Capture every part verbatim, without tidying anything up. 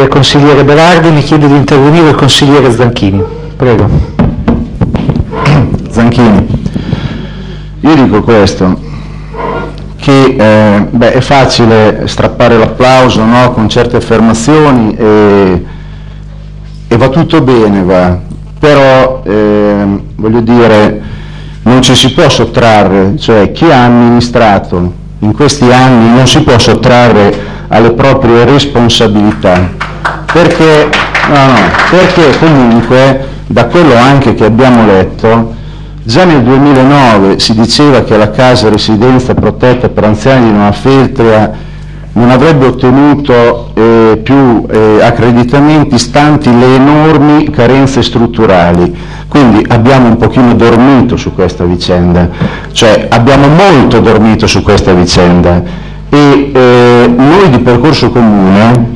al consigliere Berardi, mi chiede di intervenire il consigliere Zanchini. Prego. Zanchini, io dico questo, che eh, beh, è facile strappare l'applauso, no, con certe affermazioni e, e va tutto bene, va. Però eh, voglio dire, non ci si può sottrarre, cioè chi ha amministrato in questi anni non si può sottrarre alle proprie responsabilità, perché, no, no, perché comunque da quello anche che abbiamo letto, già nel duemilanove si diceva che la casa residenza protetta per anziani di Nova Feltria non avrebbe ottenuto eh, più eh, accreditamenti stanti le enormi carenze strutturali. Quindi abbiamo un pochino dormito su questa vicenda, cioè abbiamo molto dormito su questa vicenda e eh, noi di Percorso Comune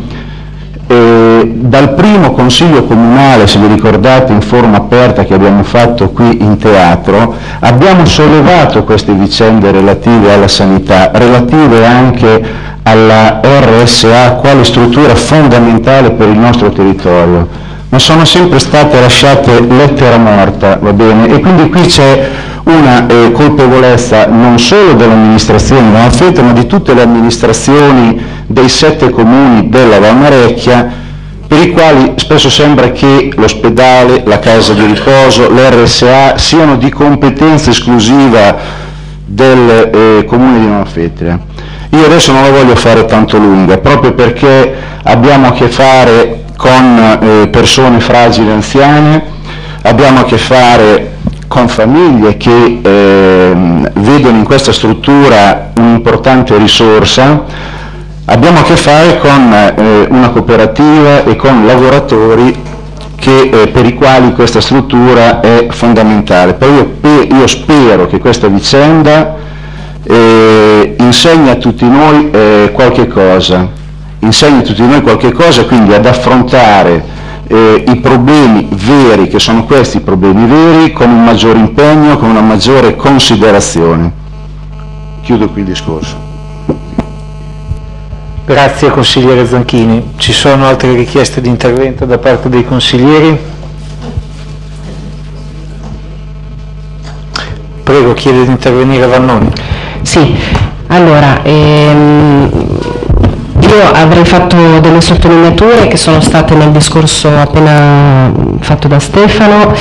eh, dal primo consiglio comunale, se vi ricordate, in forma aperta che abbiamo fatto qui in teatro, abbiamo sollevato queste vicende relative alla sanità, relative anche alla R S A quale struttura fondamentale per il nostro territorio, ma sono sempre state lasciate lettera morta, va bene? E quindi qui c'è una eh, colpevolezza non solo dell'amministrazione di Nova Feltria, ma di tutte le amministrazioni dei sette comuni della Valmarecchia, per i quali spesso sembra che l'ospedale, la casa di riposo, l'R S A siano di competenza esclusiva del eh, comune di Nova Feltria. Io adesso non la voglio fare tanto lunga, proprio perché abbiamo a che fare con eh, persone fragili anziane, abbiamo a che fare con famiglie che eh, vedono in questa struttura un'importante risorsa, abbiamo a che fare con eh, una cooperativa e con lavoratori che, eh, per i quali questa struttura è fondamentale. Però io, io spero che questa vicenda eh, insegni a tutti noi eh, qualche cosa, insegni a tutti noi qualche cosa, quindi ad affrontare eh, i problemi veri, che sono questi i problemi veri, con un maggiore impegno, con una maggiore considerazione. Chiudo qui il discorso. Grazie consigliere Zanchini. Ci sono altre richieste di intervento da parte dei consiglieri? Prego, chiede di intervenire Vannoni. Sì, allora, ehm, io avrei fatto delle sottolineature che sono state nel discorso appena fatto da Stefano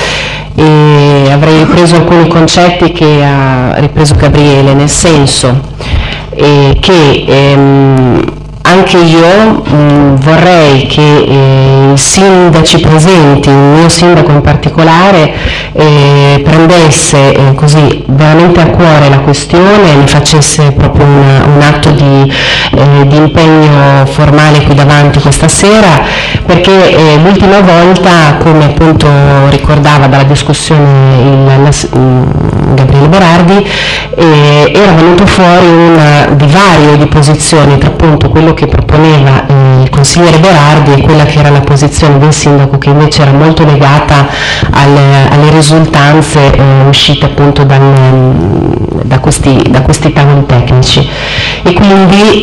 e avrei ripreso alcuni concetti che ha ripreso Gabriele, nel senso eh, che ehm, anche io mh, vorrei che eh, i sindaci presenti, il mio sindaco in particolare, eh, prendesse eh, così veramente a cuore la questione e ne facesse proprio una, un atto di, eh, di impegno formale qui davanti questa sera, perché eh, l'ultima volta, come appunto ricordava dalla discussione il, il Gabriele Berardi, eh, era venuto fuori un divario di posizioni tra appunto quello che proponeva eh, il consigliere Berardi e quella che era la posizione del sindaco, che invece era molto legata alle, alle risultanze eh, uscite appunto dal, da, questi, da questi tavoli tecnici. E quindi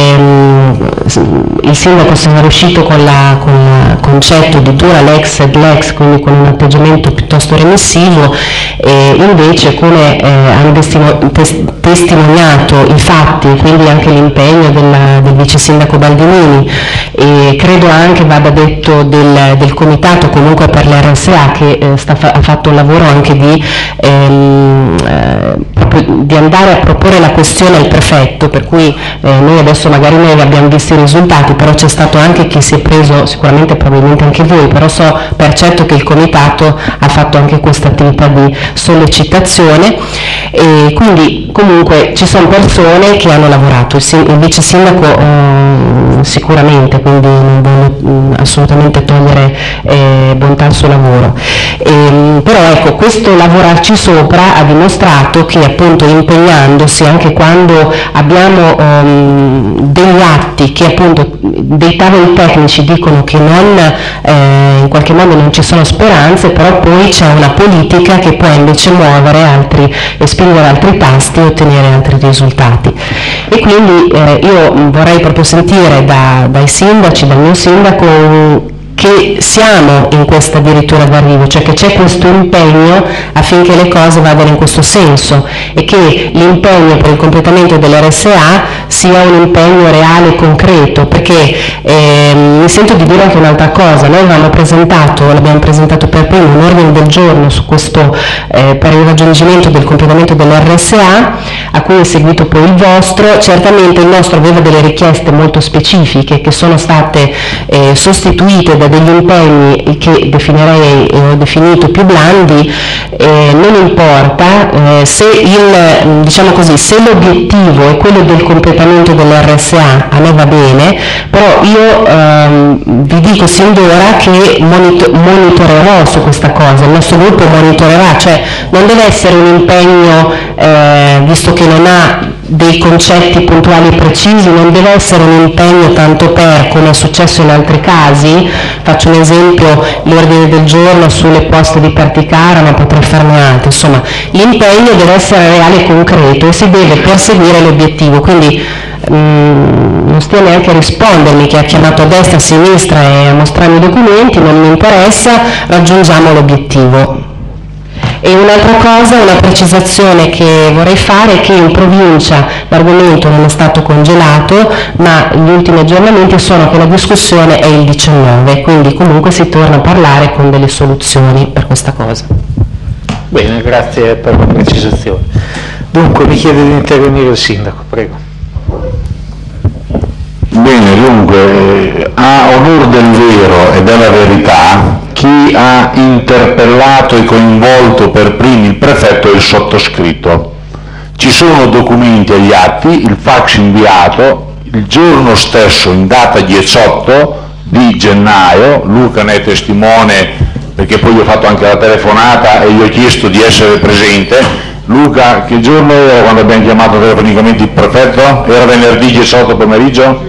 ehm, il sindaco se ne è uscito con, la, con il concetto di dura lex ed lex, quindi con un atteggiamento piuttosto remissivo, e invece come eh, hanno testimoniato i fatti, quindi anche l'impegno del, del vice sindaco Baldinini, e credo anche vada detto del, del comitato comunque per l'R S A che eh, sta, ha fatto un lavoro anche di, ehm, eh, proprio di andare a proporre la questione al prefetto, per cui eh, noi adesso magari noi abbiamo visto i risultati, però c'è stato anche chi si è preso, sicuramente probabilmente anche voi, però so per certo che il comitato ha fatto anche questa attività di sollecitazione, e quindi comunque ci sono persone che hanno lavorato, il, il vice sindaco eh, sicuramente, quindi non voglio assolutamente togliere eh, bontà al suo lavoro, e, però ecco, questo lavorarci sopra ha dimostrato che appunto impegnandosi anche quando abbiamo um, degli atti che appunto dei tavoli tecnici dicono che non eh, in qualche modo non ci sono speranze, però poi c'è una politica che può invece muovere altri e spingere altri tasti e ottenere altri risultati. e quindi eh, io vorrei proprio sentire da, dai sindaci, dal mio sindaco, che siamo in questa addirittura d'arrivo, cioè che c'è questo impegno affinché le cose vadano in questo senso e che l'impegno per il completamento dell'R S A sia un impegno reale e concreto, perché eh, mi sento di dire anche un'altra cosa. Noi avevamo presentato, l'abbiamo presentato per primo, un ordine del giorno su questo eh, per il raggiungimento del completamento dell'R S A, a cui è seguito poi il vostro. Certamente il nostro aveva delle richieste molto specifiche che sono state eh, sostituite da degli impegni che definirei e ho definito più blandi. Eh, non importa eh, se il, diciamo così, se l'obiettivo è quello del completamento dell'R S A, a me va bene, però io ehm, vi dico sin d'ora che monito- monitorerò su questa cosa, il nostro gruppo monitorerà, cioè non deve essere un impegno, eh, visto che non ha dei concetti puntuali e precisi, non deve essere un impegno tanto per, come è successo in altri casi. Faccio un esempio, l'ordine del giorno sulle poste di Perticara, ma potrei farne altri. Insomma, l'impegno deve essere reale e concreto e si deve perseguire l'obiettivo, quindi mh, non stia neanche a rispondermi che ha chiamato a destra, a sinistra e a mostrarmi i documenti, non mi interessa, raggiungiamo l'obiettivo. E un'altra cosa, una precisazione che vorrei fare è che in provincia l'argomento non è stato congelato, ma gli ultimi aggiornamenti sono che la discussione è il diciannove, quindi comunque si torna a parlare con delle soluzioni per questa cosa. Bene, grazie per la precisazione. Dunque mi chiede di intervenire il sindaco, prego. Bene, dunque, a onor del vero e della verità, chi ha interpellato e coinvolto per primi il prefetto è il sottoscritto. Ci sono documenti agli atti, il fax inviato, il giorno stesso, in data diciotto di gennaio, Luca ne è testimone perché poi gli ho fatto anche la telefonata e gli ho chiesto di essere presente. Luca, che giorno era quando abbiamo chiamato telefonicamente il prefetto? Era venerdì diciotto pomeriggio?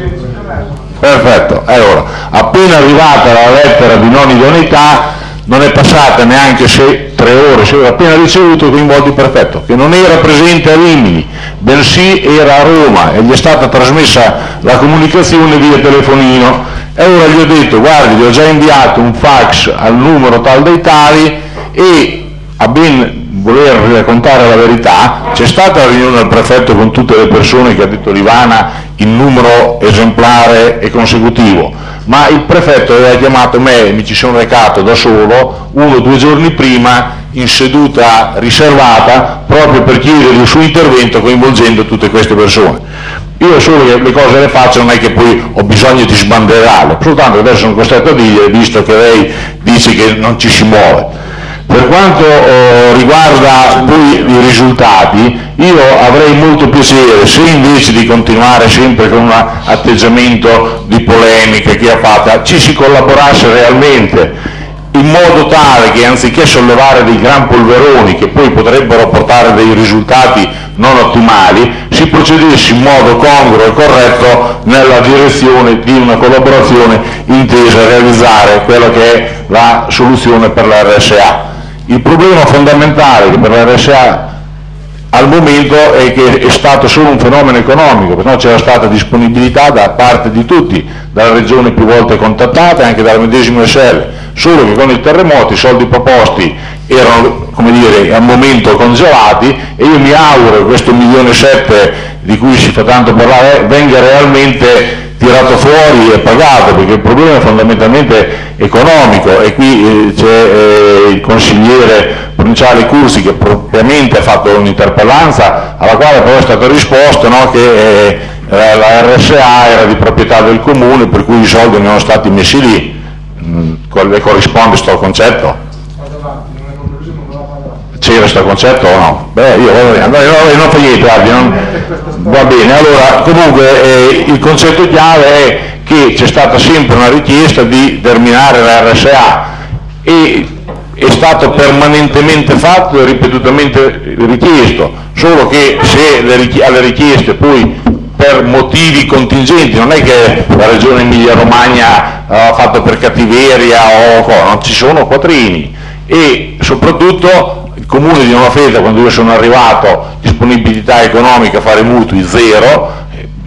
Perfetto, allora, appena arrivata la lettera di non idoneità, non è passata neanche se tre ore, se appena ricevuto coinvolto il prefetto, che non era presente a Rimini, bensì era a Roma e gli è stata trasmessa la comunicazione via telefonino. E allora gli ho detto, guardi, gli ho già inviato un fax al numero tal dei tali e a ben voler raccontare la verità, c'è stata la riunione del prefetto con tutte le persone che ha detto Livana in numero esemplare e consecutivo, ma il prefetto aveva chiamato me e mi ci sono recato da solo uno o due giorni prima in seduta riservata proprio per chiedere il suo intervento coinvolgendo tutte queste persone. Io solo che le cose le faccio, non è che poi ho bisogno di sbandierarle, soltanto che adesso sono costretto a dire, visto che lei dice che non ci si muove. Per quanto eh, riguarda poi i risultati, io avrei molto piacere se invece di continuare sempre con un atteggiamento di polemica che ha fatta, ci si collaborasse realmente, in modo tale che anziché sollevare dei gran polveroni che poi potrebbero portare dei risultati non ottimali, si procedesse in modo congruo e corretto nella direzione di una collaborazione intesa a realizzare quella che è la soluzione per l'R S A. Il problema fondamentale che per l'R S A al momento è che è stato solo un fenomeno economico, perché no, c'era stata disponibilità da parte di tutti, dalla regione più volte contattata e anche dalla medesima S L, solo che con il terremoto i soldi proposti erano, come dire, al momento congelati e io mi auguro che questo milione e sette di cui si fa tanto parlare venga realmente tirato fuori e pagato, perché il problema è fondamentalmente economico e qui eh, c'è eh, il consigliere provinciale Cursi che propriamente ha fatto un'interpellanza alla quale però è stato risposto, no, che eh, la R S A era di proprietà del comune per cui i soldi non erano stati messi lì. Mm, le corrisponde sto concetto? C'era questo concetto o no? Beh, io vado bene, allora, non fa niente, guardi, non... va bene, allora comunque eh, il concetto chiave è che c'è stata sempre una richiesta di terminare la R S A e è stato permanentemente fatto e ripetutamente richiesto, solo che se le richi- alle richieste poi per motivi contingenti, non è che la regione Emilia Romagna ha fatto per cattiveria o cosa, non ci sono quattrini e soprattutto il comune di Nova Feta, quando io sono arrivato, disponibilità economica a fare mutui zero,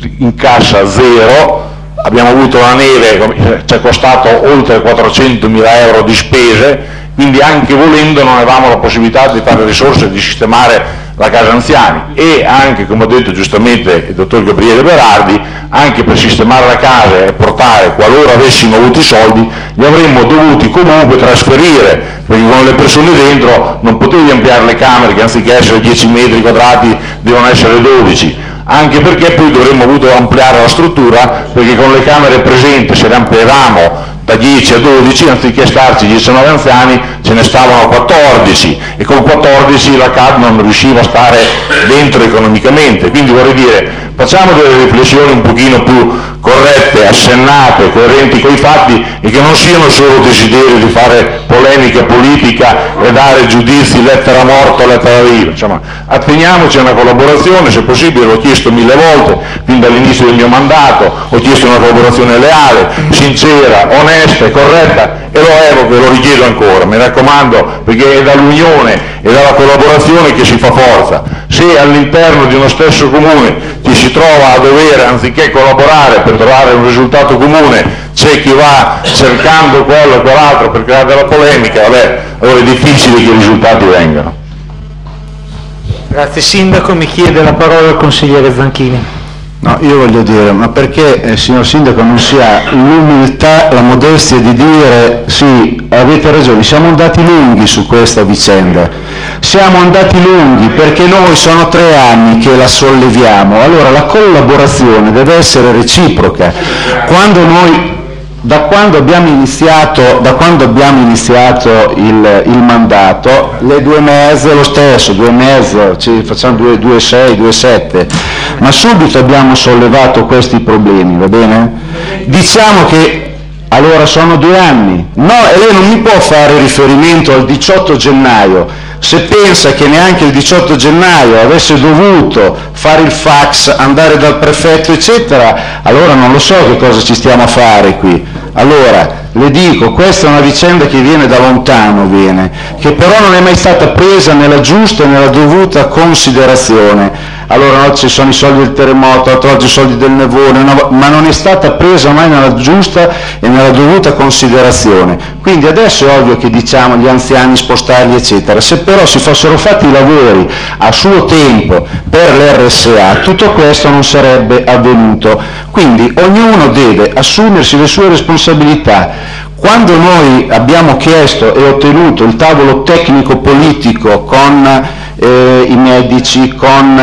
in cassa zero, abbiamo avuto la neve, ci è costato oltre quattrocentomila euro di spese, quindi anche volendo non avevamo la possibilità di fare risorse, di sistemare la casa anziani, e anche, come ha detto giustamente il dottor Gabriele Berardi, anche per sistemare la casa e portare, qualora avessimo avuto i soldi, li avremmo dovuti comunque trasferire, perché con le persone dentro non potevi ampliare le camere che anziché essere dieci metri quadrati devono essere dodici, anche perché poi dovremmo avuto ampliare la struttura, perché con le camere presenti, se le ampliavamo da dieci a dodici, anziché starci diciannove anziani, ce ne stavano quattordici, e con quattordici la C A D non riusciva a stare dentro economicamente. Quindi vorrei dire, facciamo delle riflessioni un pochino più corrette, assennate, coerenti con i fatti, e che non siano solo desiderio di fare polemica politica e dare giudizi lettera morta o lettera viva. Insomma, atteniamoci a una collaborazione, se possibile, l'ho chiesto mille volte, fin dall'inizio del mio mandato, ho chiesto una collaborazione leale, sincera, onesta e corretta, e lo evoco e lo richiedo ancora, mi raccomando, perché è dall'unione e dalla collaborazione che si fa forza. Se all'interno di uno stesso comune ci si trova a dover, anziché collaborare per trovare un risultato comune, c'è chi va cercando quello e quell'altro per creare della polemica, vabbè, allora è difficile che i risultati vengano. Grazie. Sindaco, mi chiede la parola il consigliere Zanchini. No, io voglio dire, ma perché, eh, signor Sindaco, non si ha l'umiltà, la modestia di dire sì, avete ragione, siamo andati lunghi su questa vicenda, siamo andati lunghi perché noi sono tre anni che la solleviamo, allora la collaborazione deve essere reciproca. Quando noi, da quando abbiamo iniziato, da quando abbiamo iniziato il, il mandato, le due mezze lo stesso, due mezze, ci facciamo due, due sei, due sette, ma subito abbiamo sollevato questi problemi, va bene? Diciamo che allora sono due anni, no, e lei non mi può fare riferimento al diciotto gennaio, se pensa che neanche il diciotto gennaio avesse dovuto fare il fax, andare dal prefetto eccetera, allora non lo so che cosa ci stiamo a fare qui. Allora, le dico, questa è una vicenda che viene da lontano, viene, che però non è mai stata presa nella giusta e nella dovuta considerazione. Allora oggi ci sono i soldi del terremoto, altro oggi i soldi del nevone, no, ma non è stata presa mai nella giusta e nella dovuta considerazione. Quindi adesso è ovvio che diciamo gli anziani spostarli eccetera, se però si fossero fatti i lavori a suo tempo per l'R S A tutto questo non sarebbe avvenuto. Quindi ognuno deve assumersi le sue responsabilità. Quando noi abbiamo chiesto e ottenuto il tavolo tecnico-politico con eh, i medici, con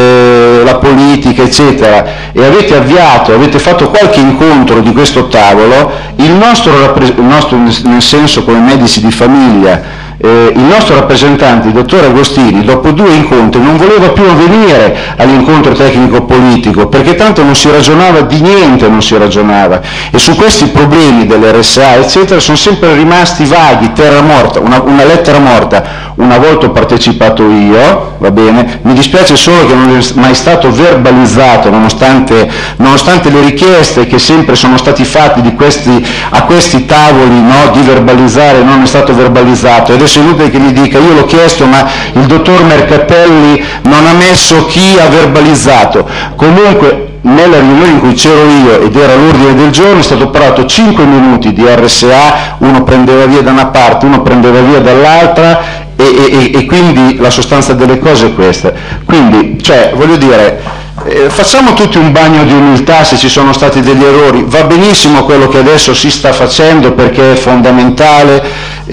eh, la politica, eccetera, e avete avviato, avete fatto qualche incontro di questo tavolo, il nostro, il nostro nel senso come medici di famiglia, Eh, il nostro rappresentante, il dottor Agostini, dopo due incontri non voleva più venire all'incontro tecnico-politico perché tanto non si ragionava di niente, non si ragionava, e su questi problemi dell'R S A eccetera sono sempre rimasti vaghi, terra morta, una, una lettera morta. Una volta ho partecipato io, va bene, mi dispiace solo che non è mai stato verbalizzato nonostante, nonostante le richieste che sempre sono stati fatti di questi, a questi tavoli, no, di verbalizzare, non è stato verbalizzato. Ed è inutile che mi dica, io l'ho chiesto ma il dottor Mercatelli non ha messo chi ha verbalizzato. Comunque nella riunione in cui c'ero io ed era l'ordine del giorno è stato parlato cinque minuti di R S A, uno prendeva via da una parte, uno prendeva via dall'altra, e, e, e quindi la sostanza delle cose è questa. Quindi, cioè, voglio dire, Eh, facciamo tutti un bagno di umiltà se ci sono stati degli errori, va benissimo quello che adesso si sta facendo perché è fondamentale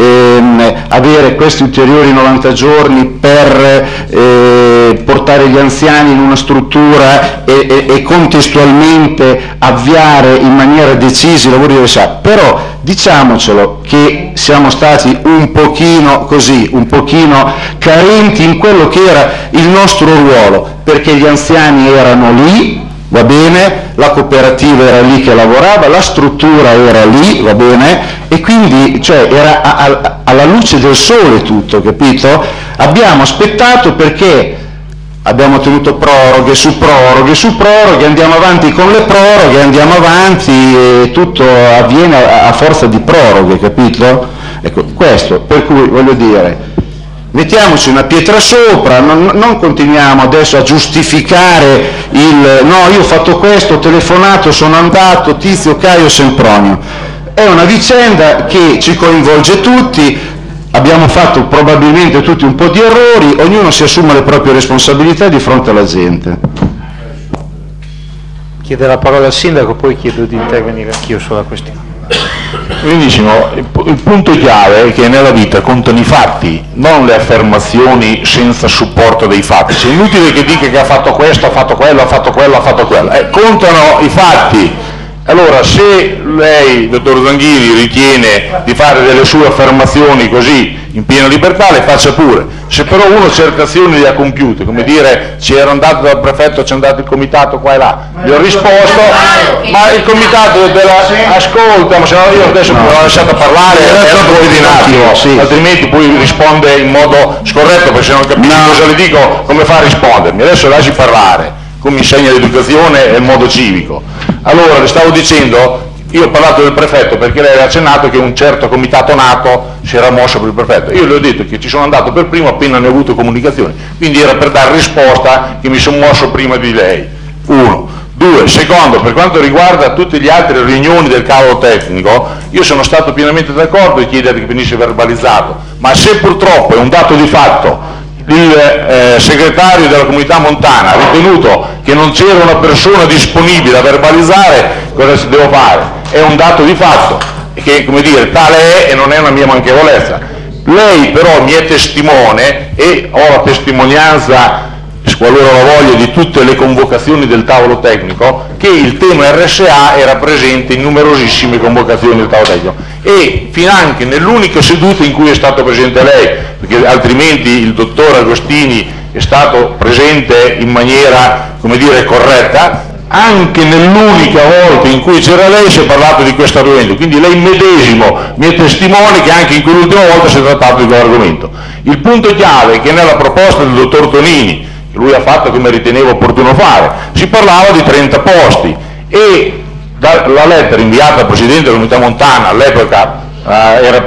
ehm, avere questi ulteriori novanta giorni per eh, portare gli anziani in una struttura e, e, e contestualmente avviare in maniera decisa i lavori di R S A, però diciamocelo che siamo stati un pochino così, un pochino carenti in quello che era il nostro ruolo, perché gli anziani erano lì, va bene, la cooperativa era lì che lavorava, la struttura era lì, va bene, e quindi cioè, era a, a, alla luce del sole tutto, capito? Abbiamo aspettato perché abbiamo tenuto proroghe su proroghe su proroghe, andiamo avanti con le proroghe, andiamo avanti e tutto avviene a, a forza di proroghe, capito? Ecco, questo, per cui voglio dire, mettiamoci una pietra sopra, non, non continuiamo adesso a giustificare il no, io ho fatto questo, ho telefonato, sono andato, Tizio, Caio, Sempronio. È una vicenda che ci coinvolge tutti, abbiamo fatto probabilmente tutti un po' di errori, ognuno si assume le proprie responsabilità di fronte alla gente. Chiede la parola al sindaco, poi chiedo di intervenire anch'io sulla questione. Benissimo, il punto chiave è che nella vita contano i fatti, non le affermazioni senza supporto dei fatti. È inutile che dica che ha fatto questo, ha fatto quello, ha fatto quello, ha fatto quello. Eh, contano i fatti. Allora, se lei, dottor Zanghini, ritiene di fare delle sue affermazioni così in piena libertà, le faccia pure. Se però uno certe azioni le ha compiute, come dire, ci era andato dal prefetto, c'è andato il comitato qua e là, gli ho risposto, ma il comitato della... ascolta, ma se no io adesso no. l'ho lasciato parlare, è subordinato, sì. Altrimenti poi risponde in modo scorretto, perché se non capisci no. cosa le dico, come fa a rispondermi? Adesso lasci parlare, come insegna l'educazione e il modo civico. Allora, le stavo dicendo, io ho parlato del prefetto perché lei ha accennato che un certo comitato nato si era mosso per il prefetto. Io le ho detto che ci sono andato per primo appena ne ho avuto comunicazioni, quindi era per dare risposta che mi sono mosso prima di lei. Uno. Due. Secondo, per quanto riguarda tutte le altre riunioni del cavolo tecnico, io sono stato pienamente d'accordo di chiedere che venisse verbalizzato, ma se purtroppo è un dato di fatto il eh, segretario della comunità montana ha ritenuto che non c'era una persona disponibile a verbalizzare, cosa si deve fare? È un dato di fatto, che come dire, tale è e non è una mia manchevolezza. Lei però mi è testimone e ho la testimonianza, qualora la voglia, di tutte le convocazioni del tavolo tecnico, che il tema R S A era presente in numerosissime convocazioni del tavolo tecnico e finanche nell'unica seduta in cui è stato presente lei, perché altrimenti il dottor Agostini è stato presente in maniera, come dire, corretta, anche nell'unica volta in cui c'era lei si è parlato di questo argomento, quindi lei medesimo mi è testimone che anche in quell'ultima volta si è trattato di quell'argomento. Il punto chiave è che nella proposta del dottor Tonini, che lui ha fatto come riteneva opportuno fare, si parlava di trenta posti e dalla lettera inviata al Presidente della Comunità Montana, all'epoca eh, era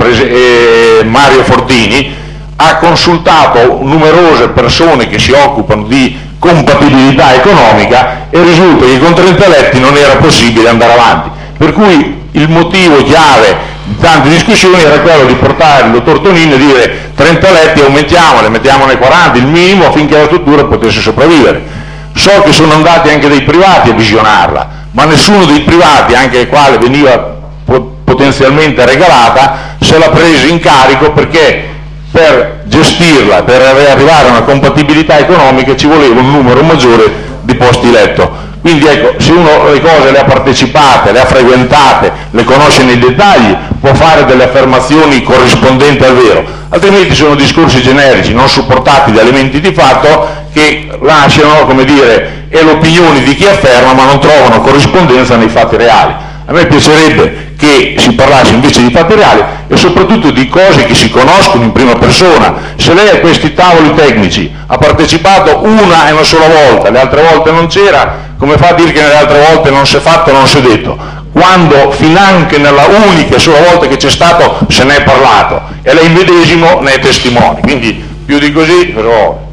eh, Mario Fortini, ha consultato numerose persone che si occupano di compatibilità economica e risulta che con trenta eletti non era possibile andare avanti, per cui il motivo chiave di tante discussioni era quello di portare il dottor Tonini e dire trenta eletti aumentiamole, mettiamone quaranta, il minimo, affinché la struttura potesse sopravvivere. So che sono andati anche dei privati a visionarla, ma nessuno dei privati, anche ai quali veniva potenzialmente regalata, se l'ha presa in carico, perché per gestirla, per arrivare a una compatibilità economica ci voleva un numero maggiore di posti letto. Quindi ecco, se uno le cose le ha partecipate, le ha frequentate, le conosce nei dettagli, può fare delle affermazioni corrispondenti al vero, altrimenti sono discorsi generici, non supportati da elementi di fatto, che lasciano, come dire, è l'opinione di chi afferma, ma non trovano corrispondenza nei fatti reali. A me piacerebbe che si parlasse invece di fatti reali e soprattutto di cose che si conoscono in prima persona. Se lei a questi tavoli tecnici ha partecipato una e una sola volta, le altre volte non c'era, come fa a dire che nelle altre volte non si è fatto, non si è detto? Quando finanche nella unica e sola volta che c'è stato se ne è parlato e lei medesimo ne è testimone, quindi più di così però...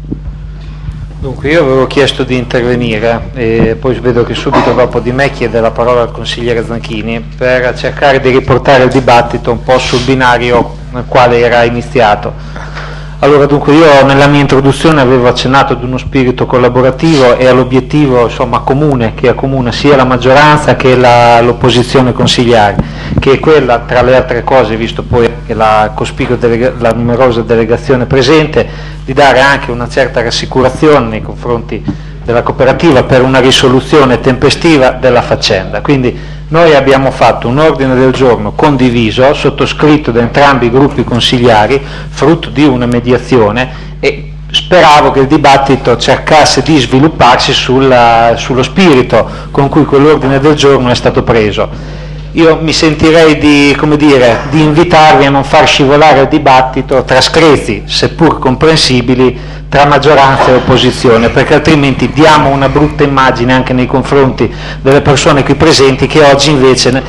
Dunque io avevo chiesto di intervenire e poi vedo che subito dopo di me chiede la parola al consigliere Zanchini per cercare di riportare il dibattito un po' sul binario nel quale era iniziato. Allora, dunque, io nella mia introduzione avevo accennato ad uno spirito collaborativo e all'obiettivo, insomma, comune, che accomuna sia la maggioranza che la, l'opposizione consigliare, che è quella, tra le altre cose, visto poi che la cospicua delega, la numerosa delegazione presente, di dare anche una certa rassicurazione nei confronti della cooperativa per una risoluzione tempestiva della faccenda. Quindi noi abbiamo fatto un ordine del giorno condiviso, sottoscritto da entrambi i gruppi consigliari, frutto di una mediazione, e speravo che il dibattito cercasse di svilupparsi sulla, sullo spirito con cui quell'ordine del giorno è stato preso. Io mi sentirei di, come dire, di invitarvi a non far scivolare il dibattito tra screzi, seppur comprensibili, tra maggioranza e opposizione, perché altrimenti diamo una brutta immagine anche nei confronti delle persone qui presenti che oggi invece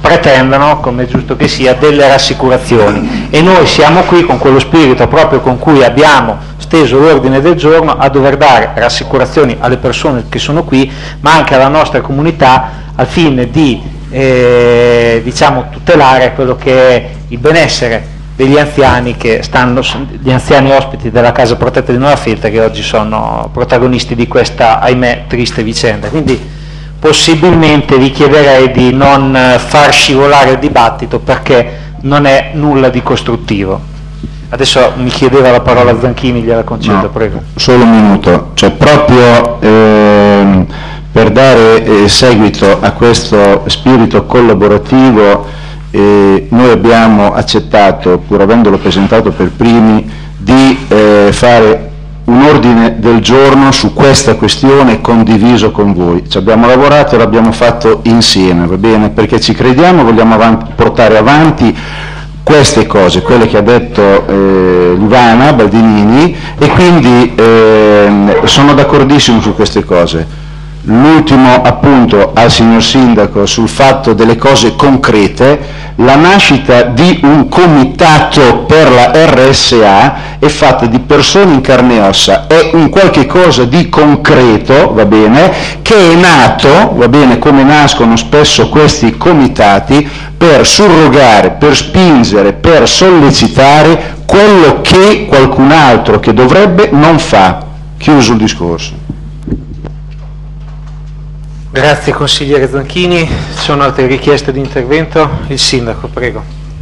pretendano, come è giusto che sia, delle rassicurazioni, e noi siamo qui con quello spirito proprio con cui abbiamo steso l'ordine del giorno a dover dare rassicurazioni alle persone che sono qui, ma anche alla nostra comunità, al fine di eh, diciamo, tutelare quello che è il benessere degli anziani che stanno, gli anziani ospiti della casa protetta di Nuova Filtra, che oggi sono protagonisti di questa, ahimè, triste vicenda. Quindi possibilmente vi chiederei di non far scivolare il dibattito, perché non è nulla di costruttivo. Adesso mi chiedeva la parola Zanchini, gliela concedo, no, prego. Solo un minuto, cioè proprio ehm, per dare eh, seguito a questo spirito collaborativo, eh, noi abbiamo accettato, pur avendolo presentato per primi, di eh, fare un ordine del giorno su questa questione condiviso con voi. Ci abbiamo lavorato e l'abbiamo fatto insieme, va bene? Perché ci crediamo, vogliamo avanti, portare avanti queste cose, quelle che ha detto eh, Ivana Baldinini, e quindi eh, sono d'accordissimo su queste cose. L'ultimo appunto al signor Sindaco sul fatto delle cose concrete: la nascita di un comitato per la R S A è fatta di persone in carne e ossa, è un qualche cosa di concreto, va bene, che è nato, va bene, come nascono spesso questi comitati, per surrogare, per spingere, per sollecitare quello che qualcun altro che dovrebbe non fa. Chiuso il discorso. Grazie consigliere Zanchini. Ci sono altre richieste di intervento? Il sindaco, prego.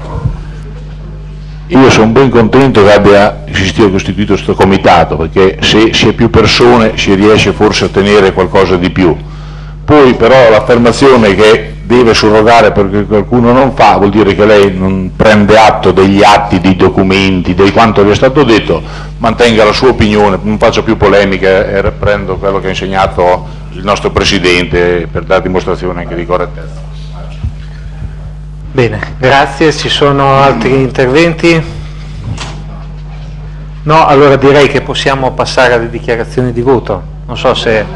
Io sono ben contento che abbia esistito e costituito questo comitato, perché se si è più persone si riesce forse a ottenere qualcosa di più. Poi però l'affermazione che deve surrogare perché qualcuno non fa vuol dire che lei non prende atto degli atti, dei documenti, di quanto le è stato detto, mantenga la sua opinione, non faccia più polemiche e riprendo quello che ha insegnato il nostro Presidente per dare dimostrazione anche di correttezza. Bene, grazie. Ci sono altri interventi? No, allora direi che possiamo passare alle dichiarazioni di voto. Non so se...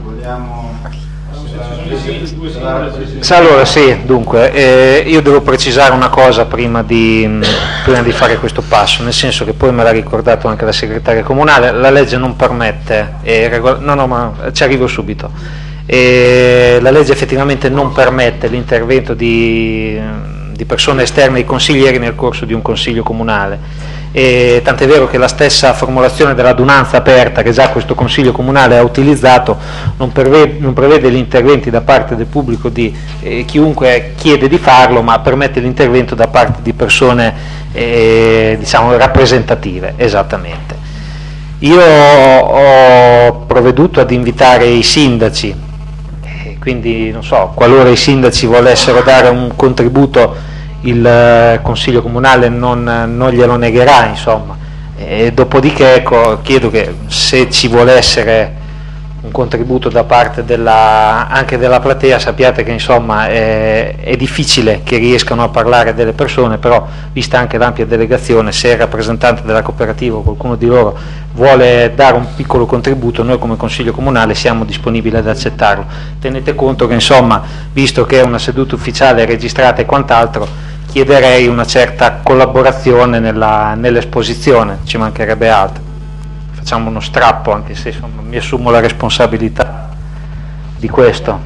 Allora sì, dunque, eh, io devo precisare una cosa prima di, mh, prima di fare questo passo, nel senso che poi me l'ha ricordato anche la segretaria comunale, la legge non permette, eh, regol- no no ma ci arrivo subito, eh, la legge effettivamente non permette l'intervento di, di persone esterne ai consiglieri nel corso di un consiglio comunale. E tant'è vero che la stessa formulazione dell'adunanza aperta che già questo Consiglio Comunale ha utilizzato non prevede, non prevede gli interventi da parte del pubblico di eh, chiunque chiede di farlo, ma permette l'intervento da parte di persone eh, diciamo rappresentative, esattamente. Io ho provveduto ad invitare i sindaci, eh, quindi non so, qualora i sindaci volessero dare un contributo il Consiglio Comunale non, non glielo negherà, insomma. E dopodiché ecco, chiedo che se ci vuole essere un contributo da parte della, anche della platea, sappiate che insomma è, è difficile che riescano a parlare delle persone, però vista anche l'ampia delegazione, se il rappresentante della cooperativa o qualcuno di loro vuole dare un piccolo contributo, noi come Consiglio Comunale siamo disponibili ad accettarlo. Tenete conto che insomma, visto che è una seduta ufficiale registrata e quant'altro, chiederei una certa collaborazione nella, nell'esposizione, ci mancherebbe altro. Facciamo uno strappo, anche se insomma, mi assumo la responsabilità di questo.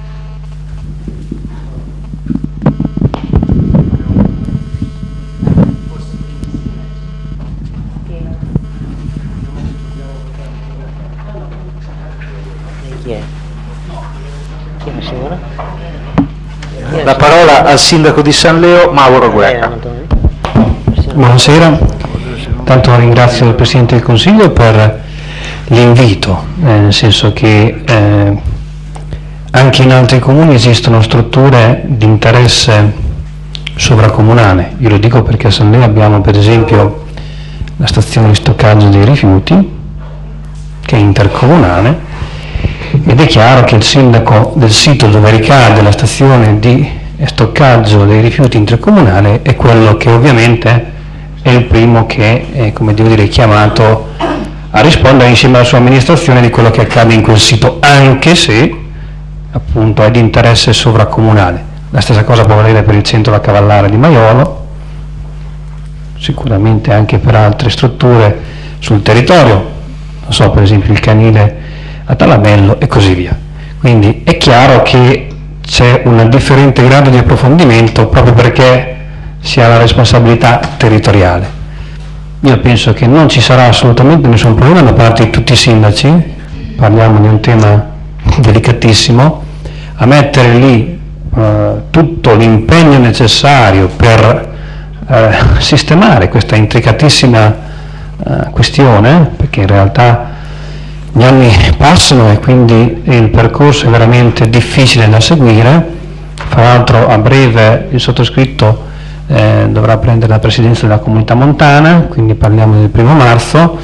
Chi è? Chi è la signora? La parola al sindaco di San Leo, Mauro Guerra. Buonasera, tanto ringrazio il Presidente del Consiglio per l'invito, eh, nel senso che eh, anche in altri comuni esistono strutture di interesse sovracomunale. Io lo dico perché a San Leo abbiamo per esempio la stazione di stoccaggio dei rifiuti, che è intercomunale, ed è chiaro che il sindaco del sito dove ricade la stazione di stoccaggio dei rifiuti intercomunale è quello che ovviamente è il primo che è, come devo dire, chiamato a rispondere insieme alla sua amministrazione di quello che accade in quel sito, anche se appunto è di interesse sovracomunale. La stessa cosa può valere per il centro da Cavallare di Maiolo, sicuramente anche per altre strutture sul territorio, non so, per esempio il canile a Talabello e così via. Quindi è chiaro che c'è un differente grado di approfondimento proprio perché si ha la responsabilità territoriale. Io penso che non ci sarà assolutamente nessun problema da parte di tutti i sindaci, parliamo di un tema delicatissimo, a mettere lì eh, tutto l'impegno necessario per eh, sistemare questa intricatissima eh, questione, perché in realtà gli anni passano e quindi il percorso è veramente difficile da seguire. Fra l'altro a breve il sottoscritto eh, dovrà prendere la presidenza della Comunità Montana, quindi parliamo del primo marzo,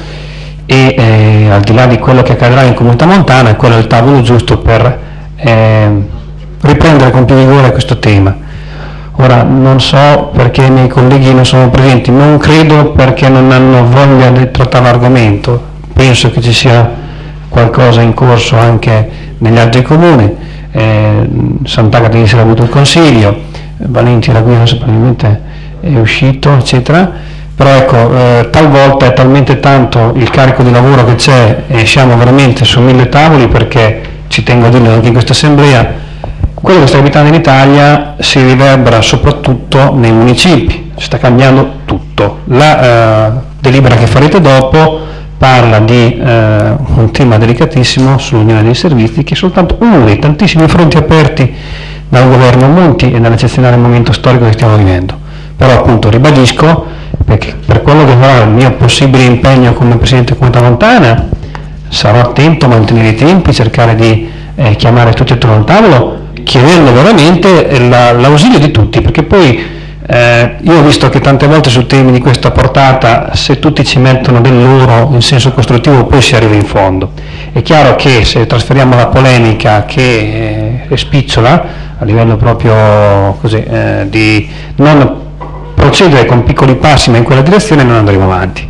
e eh, al di là di quello che accadrà in Comunità Montana è quello il tavolo giusto per eh, riprendere con più vigore questo tema. Ora non so perché i miei colleghi non sono presenti, non credo perché non hanno voglia di trattare l'argomento, penso che ci sia qualcosa in corso anche negli altri comuni, eh, Sant'Agata ieri sera ha avuto il consiglio, Valenti la guida probabilmente è uscito, eccetera, però ecco, eh, talvolta è talmente tanto il carico di lavoro che c'è e siamo veramente su mille tavoli, perché ci tengo a dirlo anche in questa assemblea, quello che sta capitando in Italia si riverbera soprattutto nei municipi, sta cambiando tutto. La eh, delibera che farete dopo parla di eh, un tema delicatissimo sull'unione dei servizi, che è soltanto uno dei tantissimi fronti aperti dal governo Monti e dall'eccezionale momento storico che stiamo vivendo. Però appunto ribadisco, perché per quello che sarà il mio possibile impegno come Presidente Comunità Montana, sarò attento a mantenere i tempi, cercare di eh, chiamare tutti attorno al tavolo, chiedendo veramente la, l'ausilio di tutti, perché poi Eh, io ho visto che tante volte su temi di questa portata, se tutti ci mettono del loro in senso costruttivo, poi si arriva in fondo. È chiaro che se trasferiamo la polemica che eh, è spicciola a livello proprio così, eh, di non procedere con piccoli passi ma in quella direzione, non andremo avanti.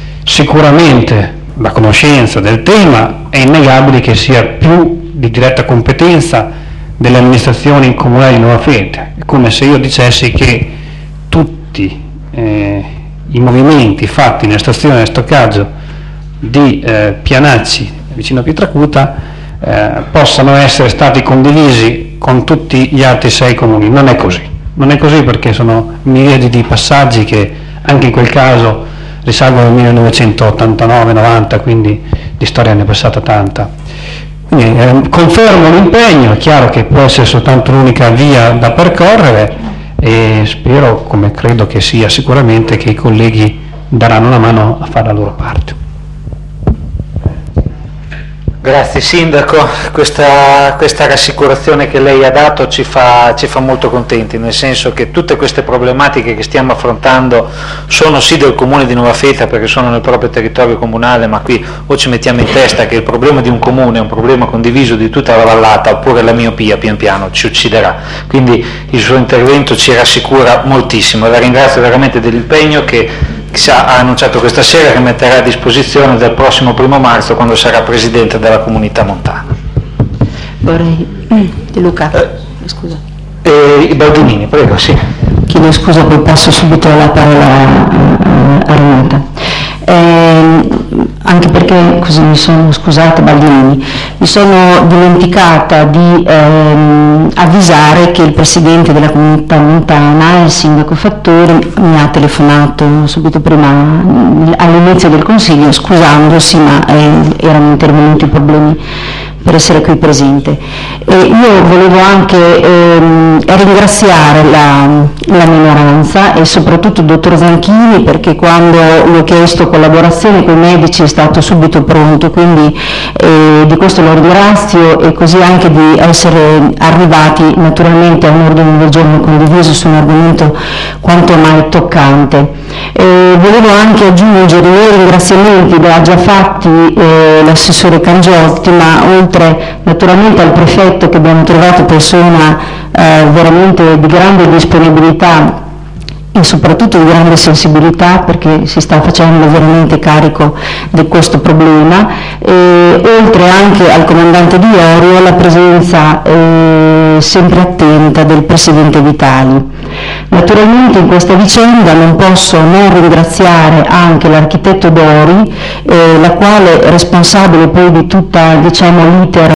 Sicuramente la conoscenza del tema è innegabile che sia più di diretta competenza delle amministrazioni comunali di Nuova Fente. È come se io dicessi che tutti eh, i movimenti fatti nella stazione di stoccaggio di eh, Pianacci vicino a Pietracuta eh, possano essere stati condivisi con tutti gli altri sei comuni. Non è così, non è così perché sono miriadi di passaggi che anche in quel caso risalgono al millenovecentottantanove novanta, quindi di storia ne è passata tanta. Quindi, eh, confermo l'impegno, è chiaro che può essere soltanto l'unica via da percorrere, e spero, come credo che sia sicuramente, che i colleghi daranno una mano a fare la loro parte. Grazie Sindaco, questa, questa rassicurazione che lei ha dato ci fa, ci fa molto contenti, nel senso che tutte queste problematiche che stiamo affrontando sono sì del Comune di Nuova Feta, perché sono nel proprio territorio comunale, ma qui o ci mettiamo in testa che il problema di un comune è un problema condiviso di tutta la vallata, oppure la miopia pian piano ci ucciderà. Quindi il suo intervento ci rassicura moltissimo, la ringrazio veramente dell'impegno che ha annunciato questa sera, che metterà a disposizione del prossimo primo marzo, quando sarà Presidente della Comunità Montana. Vorrei... Di Luca, eh, scusa. Eh, I Baldinini, prego, sì. Chiedo scusa, poi passo subito la parola a, a Renata. Eh, anche perché, così mi sono scusata, Baldini, mi sono dimenticata di ehm, avvisare che il Presidente della Comunità Montana, il Sindaco Fattori, mi ha telefonato subito prima all'inizio del Consiglio scusandosi, ma eh, erano intervenuti problemi per essere qui presente. E io volevo anche ehm, ringraziare la, la minoranza e soprattutto il dottor Zanchini, perché quando gli ho chiesto collaborazione con i medici è stato subito pronto, quindi eh, di questo lo ringrazio, e così anche di essere arrivati naturalmente a un ordine del giorno condiviso su un argomento quanto mai toccante. Eh, volevo anche aggiungere i ringraziamenti da già fatti eh, l'assessore Cangiotti, ma oltre naturalmente al prefetto, che abbiamo trovato persona eh, veramente di grande disponibilità e soprattutto di grande sensibilità, perché si sta facendo veramente carico di questo problema, e oltre anche al comandante Di Iorio la presenza eh, sempre attenta del Presidente Vitali. Naturalmente in questa vicenda non posso non ringraziare anche l'architetto Dori, eh, la quale è responsabile poi di tutta, diciamo, l'iter